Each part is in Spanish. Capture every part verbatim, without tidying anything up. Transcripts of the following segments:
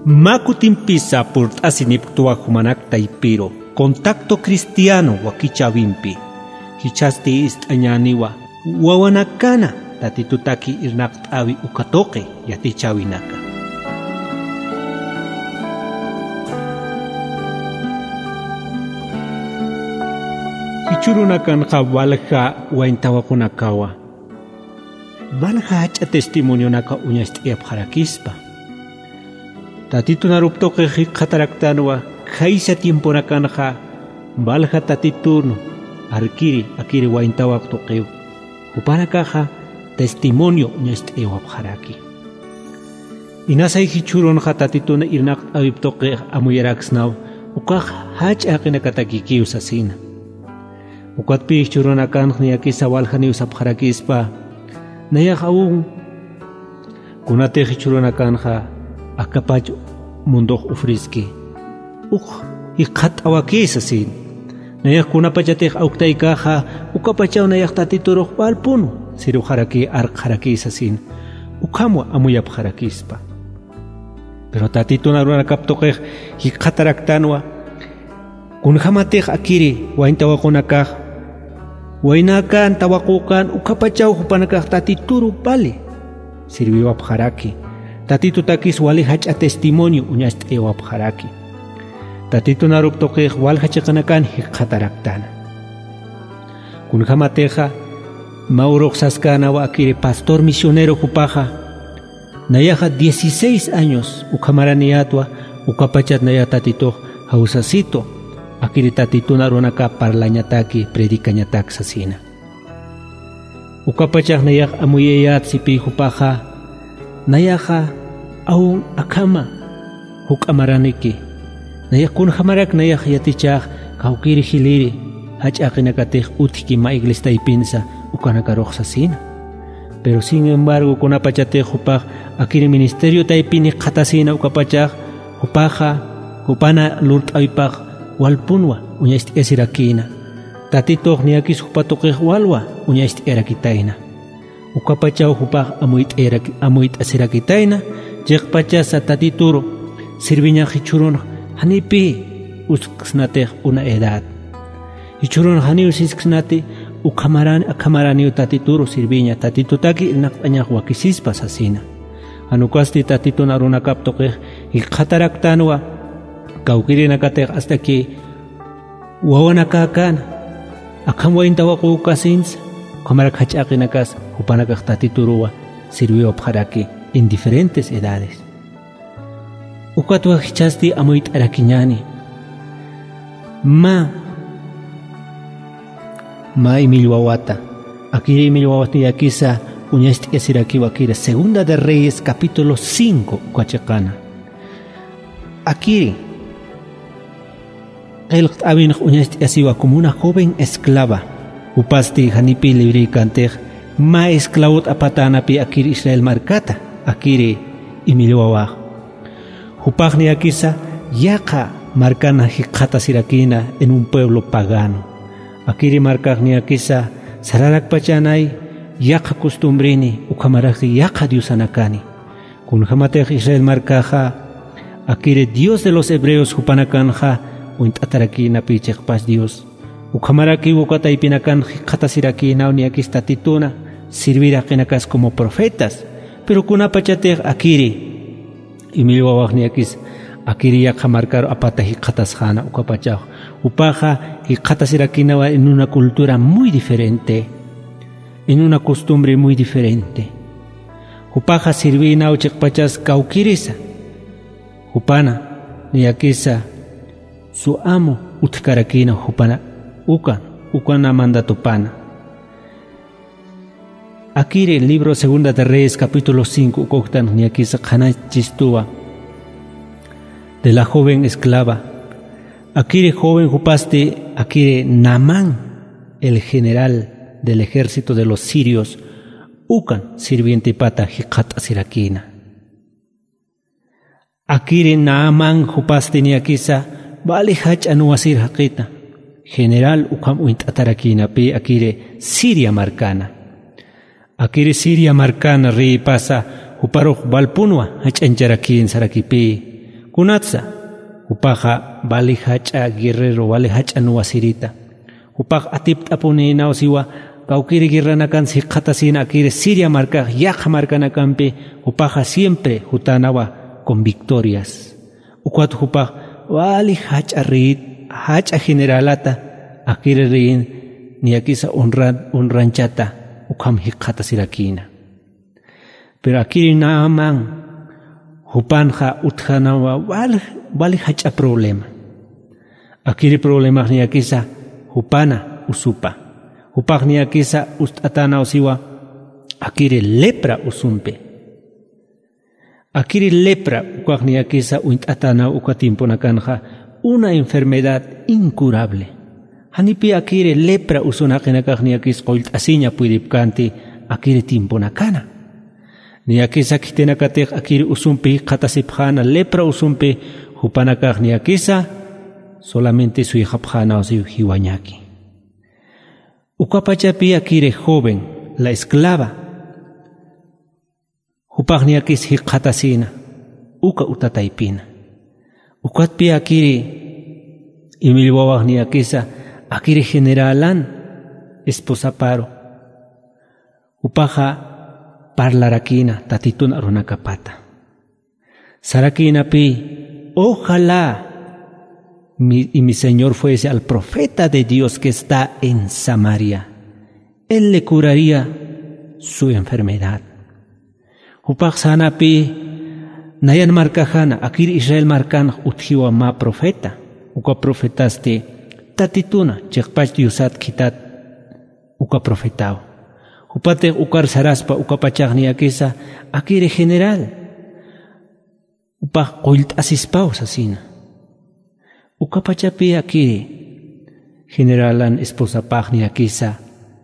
Makutimpisa por asiniptua humanacta ipiro. Contacto cristiano wakichavimpi. Hichasti ist añaniwa. Wawanakana tatitutaki irnakt avi ukatoke yatichavinaca. Hichurunakan walha waintawakunakawa. Valha hacha testimonio naka uñast eapharakispa. Tatito naruptoke hikataraktanwa. Jaisa tiempo nakanja, valja tatiturno, arkiri, akiri waintawak toqueo. Upana caja, testimonio ñest ewabjaraki. Inasa hichuron jatatituna irnak aviptoque amuyaraxnau, ukaj hach akinakatakikiu sasina. Ukat pichuron akan niakisa valjani usabjarakispa, nayaj aún. Kunate hichuron akanja, akapacho mundoh ufriski. Uj, ikat awakis asin. Nayak kuna pachatek auktay kaha, ukapachaw nayak tatiturok palpuno. Siru haraki ark harakis asin. Ukamwa amuyap harakispa. Pero tatito na runa kaptokek, hikataraktanwa. Kun hamatek akiri, wain tawakunakah. Wainakan tawakukan, ukapachaw hupanakah tatituru pali. Sirviwap haraki. Tatito takis wali hach a testimonio unyast ewap haraki. Tatito naruptoque walhachakanakan hikataraktana. Kun hamateja, Mauro Saskana wa akiri pastor misionero kupaja. Nayaja dieciséis años ukamaraniatwa ukapachat naya tatito hausasito. Akiri tatito narunaka parlañataki predicañatak sasina. Ukapachak nayaj amuyeyat sipi kupaja. Nayaja aún akama hukamaraniki. Nayakun hamarak nayak yatichak kaukiri hiliri hach akinakatej utiki ma iglesia ipinsa ukanakarok sasina. Pero sin embargo kunapachatej hupaj akiri ministerio taipini katasina ukapachak hupaja hupana lurt aipaj walpunwa uñaist esirakina. Tatitoj niakis hupatokej walwa uñaist erakitaina. Ukapachau hupaj amuit erak amuit esirakitaina jekpachasa tatituro sirviña hichurun hanipi usksnate una edad. Hichurun hani usisknate ukamaran akamarani tatituro sirviña tatitutaki ilnaqaña wakisispa sasina. Anukasti tatito naruna kaptoke ikataraktanwa kaukirinakat hasta que wawanakakan akamwaintawaku kasins kamarak hachakinakas upanakak tatituruwa sirvió para en diferentes edades. Ukatwa hichasti amuit arakiñani. Ma Ma Emilwawata. Akiri Emilwawati yakisa uñasti esiraki wakira. Segunda de Reyes capítulo cinco Coachacana. Akiri el abin uñasti asiwa como una joven esclava. Upasti hanipi libri kantej. Ma esclavot apatana pi akiri Israel markata. Akiri Emilwawa. Hupagni akisa yaka marcana hikata sirakina en un pueblo pagano. Akiri marcagni akisa sararak pachanay yaka costumbrini ukamaraki yaka diusanakani. Kun hamatej Israel marcaja akiri Dios de los hebreos hupanakanja uint atarakina pichekpas Dios. Ukamaraki ukata ipinakan hikata sirakina uniakista tituna sirvirakenakas como profetas. Pero kuna pachatej akiri Emilwawakniakis akiri yak marcar apata hikatas jana ukapachao upaja hikatas irakinawa en una cultura muy diferente, en una costumbre muy diferente. Upaja sirvina uchekpachas kaukirisa upana niakisa su amo utkarakina upana ukan ukana mandatopana. Akiri el libro Segunda de Reyes capítulo cinco ukoktan niakisa khana chistua de la joven esclava. Akiri joven hupaste akiri Naamán, el general del ejército de los sirios, ukan sirviente pata hikat asirakina. Akiri Naamán hupaste niakisa vale hach anuasir hakita, general ukam uint atarakina pi akiri Siria marcana. Akiri Siria marcana ri pasa huparok balpunwa hach ancharakin sarakipi Kunatsa, upaja vale hacha guerrero, vale hacha nuasirita. Upaj atipt apunina osiwa, kaukiri guerranakan si katasina akire Siria marca, yaja marcanakampe, upaja siempre jutanawa con victorias. Ukwat upaj, vale hacha rit, hacha generalata, akire rin, ni akisa honran, honranchata, ukam hikatasirakina. Pero akiri naaman, Hupanja utjanawa wal wal hacha problema. Akiri problema ni akisa hupana usupa. Hupaj ni akisa ustatana osiwa akiri lepra usumpe. Akiri lepra ukaj ni akisa uintatana ukatimpo nakanja una enfermedad incurable. Hanipi akiri lepra usunakinakaj ni akis qolt asiña puidipkanti akiri timpo nakana. Ni akisa kitena katek akiri usumpi katasipjana lepra usumpi hupanakaj ni akisa solamente su hijapjana o su hiwañaki. Ukapachapi akiri joven, la esclava. Hupaj ni akis hikatasina, uka utataipina. Ukatpi akiri imilwawaj ni akisa akiri generalan esposa paro. Upaja parlarakina tatitun arunakapata. Sarakina pi, ojalá mi, y mi Señor fuese al profeta de Dios que está en Samaria. Él le curaría su enfermedad. Upaj sana pi, nayan marcajana, akir Israel marcan utjiwa ma profeta. Uka profetaste tatituna, chekpach diusat kitat, uka profetao. Upate ukar saraspa ukapachak ni akisa akire general. Upah qolt asispao sasina. Ukapachapi akire generalan esposa pag ni akisa.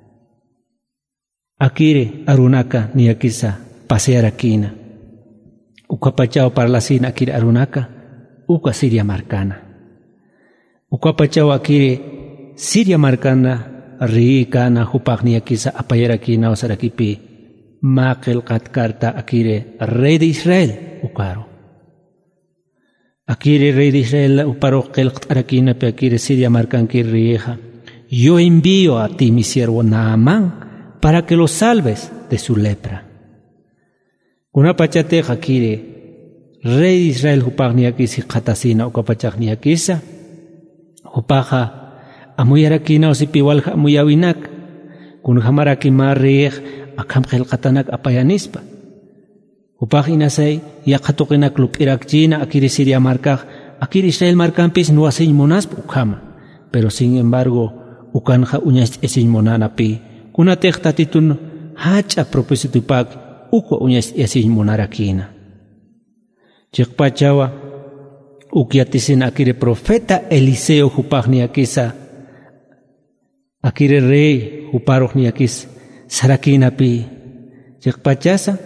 Akire arunaka ni akisa pasear akina. Ukapachao parlasina akire arunaka uka Siria marcana. Ukapachao akire Siria marcana ri kana hupag ni akisa apayara kina o sarakipi makel katkarta akire rey de Israel ukaro. Akire rey de Israel uparo kelkt arakina pe akire Siria marcan que rieja. Yo envío a ti mi siervo Naamán para que lo salves de su lepra. Una pachate akire rey de Israel hupag ni akisi katasina ukapachak ni akisa hupaja amuyarakina osipiwalja amuyawinak kun hamaraki marriq akam qilqatanak apayanispa upaj inasay yaqatuqinak lupirakchina akiri Siria markaj akiri Israel markampis nuasiñ monaspa ukama pero sin embargo ukanja uñas esiñ monanapi kunateq tatitun hacha propósitupak uko uñas esiñ monarakina chiqpachawa ukiatisin akiri profeta Eliseo upaj ni akisa akire rey uparoj ni akis sarakina pi chikpachasa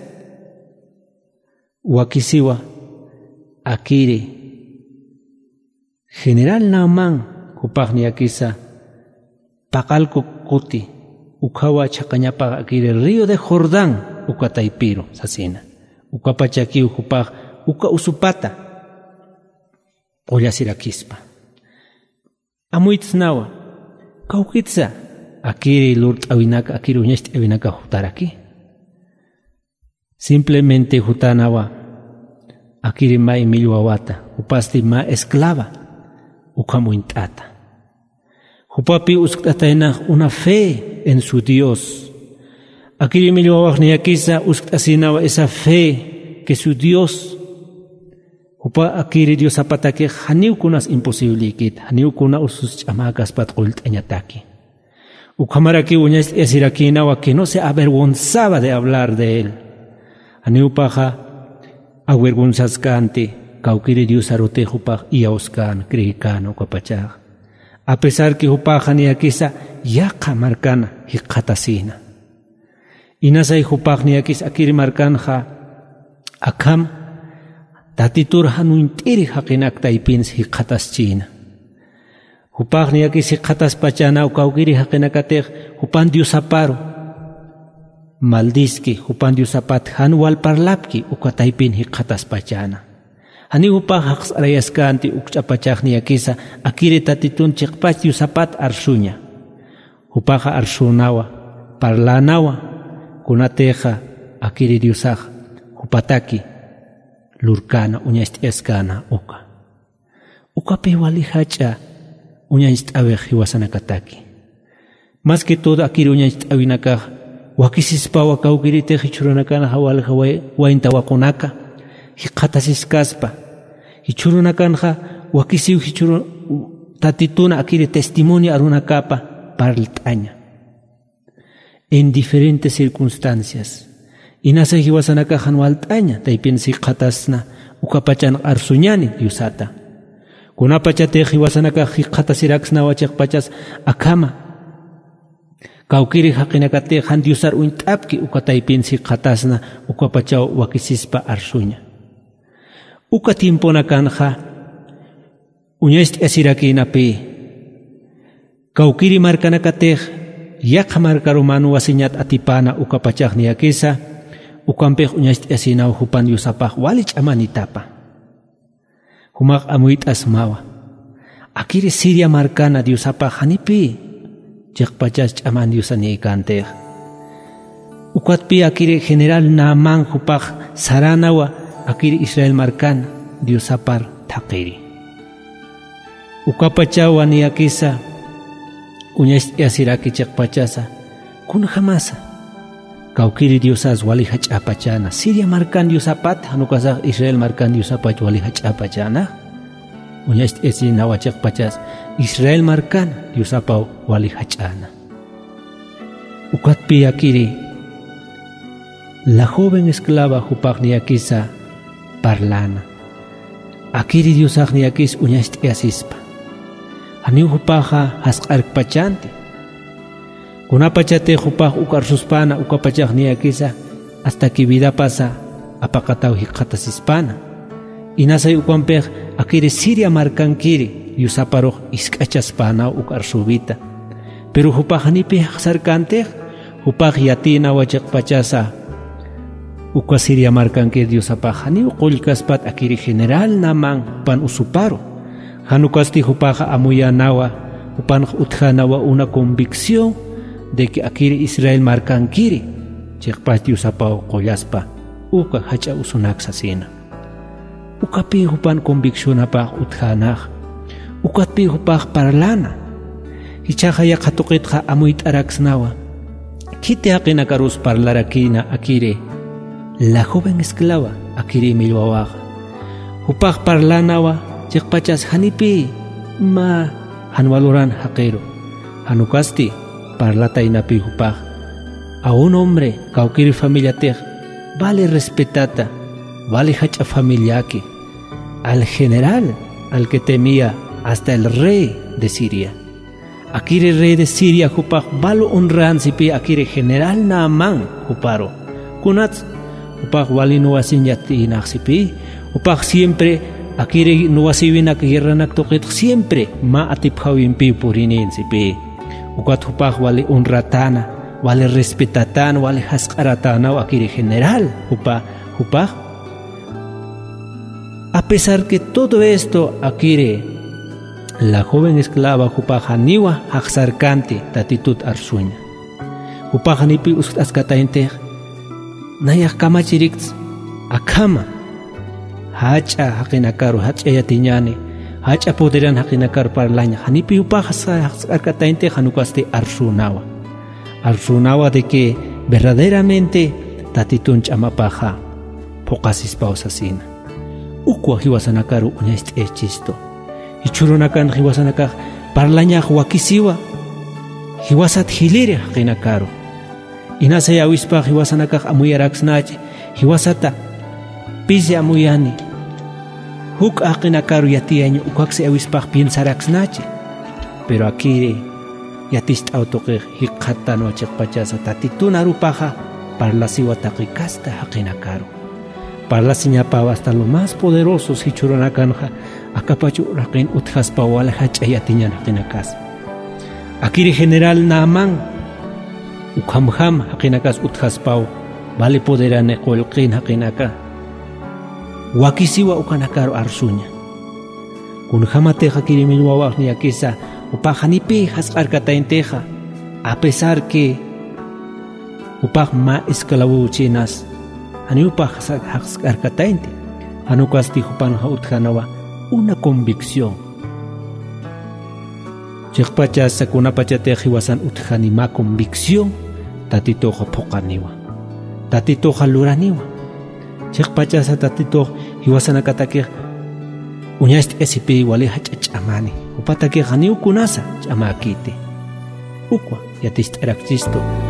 wakisiwa akire general Naamán upaj ni akisa pakalko kuti ukawa chakañapa akire río de Jordán ukataipiro sasina ukapachaki upaj uka usupata qollasirakispa amuitsnawa Kaukitsa akiri lurt awinaka akiri uñast awinaka hutaraki. Simplemente hutanawa akiri mai milwawata upasti ma esclava ukamuintata. Hupapi uskataina una fe en su Dios. Akiri milwawak ni akisa uskasinawa esa fe que su Dios Upa akiri Dios apatake haniu kunas imposible kit haniu kuna usus chamakas pat qult añataki. Ukamaraki uñas esirakina wa que no se avergonzaba de hablar de él. Haniu paja avergonzascante kaukiri Dios arote hupaj y auskan kriikano kapachaj. A pesar que hupaja ni akisa yaqa marcana hiqatasina. Inasay hupaj ni akis akiri marcanja akam tatitur hanuintiri haqinak taipins hiqatas china. Hupaj ni akis hiqatas pachana ukaukiri haqinakatek hupan diusaparo. Maldiski hupan diusapat hanwal parlapki ukataipin hiqatas pachana. Hani upaq haqs'arayaskanti ukch'apachaqni yakisa akiri tatitun chiqpach yusapat arshuña. Upaqa arshunawa, parlanawa, kunateja akiri diusaj, upataki, lurkana uñastiaskana uka. Ukapi wali hacha uñastiawej hiwasanakataki. Más que todo akiri uñastiawinakaj, wakisispa wakaukiriteji churunakana hawalja waintawakunaka, hiqatasiskaspa, hichurunakanja wakisiw hichurun tatituna akiri testimonio arunakapa parltaña. En diferentes circunstancias. Inasa hiwasanakajan waltaña, taipinsi qatasna ukapachan arsuñani diusata. Kunapachate hiwasanakaj hiqatasiraksna wachaqpachas akama. Kaukiri haqinakate han diusar uintapki ukataipinsi qatasna ukapachaw wakisispa arsuña. Uka tiempona kanja uñasti asirakinapi kaukiri markanakatej yaqa marka romano wasiñat atipana ukapachaqni yakisa ukampej uñasti asinaw hupan yusapaj walich amanitapa humaq amuyt asmawa akiri Siria markana diusapaj hanipi chiqpachas ch'aman diusani kantej ukatpi akiri general Naaman hupaj saranawa akiri Israel markan diusapar taqiri. Ukapachawa ni akisa uñasti asiraki chiqpachasa kun jamasa. Kaukiri diosas wali hach'apachana. Siria markan diusapat hanukasaq Israel markan diusapach wali hach'apachana. Uñasti asinawa chiqpachas Israel markan diusapaw wali hach'ana. Ukatpi akiri la joven esclava hupaq ni akisa parlana. Akiri diusaq ni akis uñasti asispa. Hani hupaja hasqarpachanti. Kunapachate hupaj ukarsuspana ukapachaq ni akisa hasta que vida pasa apaqataw hiqatasispana. Inasay ukampej akiri Siria markankiri yusaparuq isk'achaspana ukarsubita. Pero hupaj hanipi haqsarkantej hupaj yatina wachiqpachasa Uka Siria markanki diusapaj hani uqulkaspat akiri general Naaman pan usuparo. Hanukasti hupaja amuyanawa upan utjanawa una convicción de que akiri Israel markankiri chiqpach diusapaj qoyaspa uka hacha usunaksasina. Ukapi hupan convicción apaj utjanaj. Ukapi hupaj parlana. Hichaja yaqatuqitqa amuyt araksnawa. Kite aqinakarus parlarakina akiri la joven esclava akiri milwawaqa. Hupaq parlanawa chiqpachas hanipi ma hanwaluran haqero. Hanukasti parlataynapi hupaq. A un hombre kaukiri familiatej vale respetata, vale hacha familiaki. Al general al que temía hasta el rey de Siria. Akiri rey de Siria hupaq valo honran sipi akiri general Naaman huparo. Kunats upaq wali nuwasin yati inaksipi upaq siempre akiri nuwasiwinak guerranak toqit siempre ma atipjawinpi purinin sipi ukat upaq wali unratana wali respetatan wali hasqaratana akiri general upa upaq. A pesar que todo esto akiri la joven esclava upaq haniwa haqsarkanti tatitut arsuña upaq hanipi uskatainte nayak kamachirikts akama hacha haqinakaru hacha yatiñani hacha poderan haqinakaru parlaña hanipi upaqasa haqsarkatainte hanukaste arsunawa arsunawa de que verdaderamente tatitun ch'amapaja poqasispa usasina ukwa hiwasanakaru uñasti echisto hichurunakan hiwasanakaj parlaña wakisiwa hiwasat hiliri haqinakaru. Inasa yawispa hiwasanakaj amuyaraksnachi hiwasata pisi amuyani huk aqinakaru yatiaño ukaksi yawispaj piensaraksnachi pero akiri yatist'awtuqij hiqhatano chiqpachasa tatituna rupaja parlasiwa taqikasta haqinakaru parlasiñapawa hasta los más poderosos hichurunakanja akapachu raqin utjaspa wala hacha yatiñan haqinakas akiri general Naaman ukhamham haqinakas utjaspau vale poderane qolqin haqinaka wakisiwa ukanakaro arsuña kun jamateja kirimilwawa ni akisa upaj hanipi hasqarkatainteja a pesar que upaj ma esclavo chinas ani upaj hasqarkatainte anukasti jupan hautjanawa una convicción chikpacha sakuna pachateji wasan utjani ma convicción tatitoja pokaniwa tatitoja luraniwa chikpacha sa tatito hiwasana katakej uñast esipi waleja ch'amani upatake ganiu kunasa ch'amakite ukwa yatist arakchisto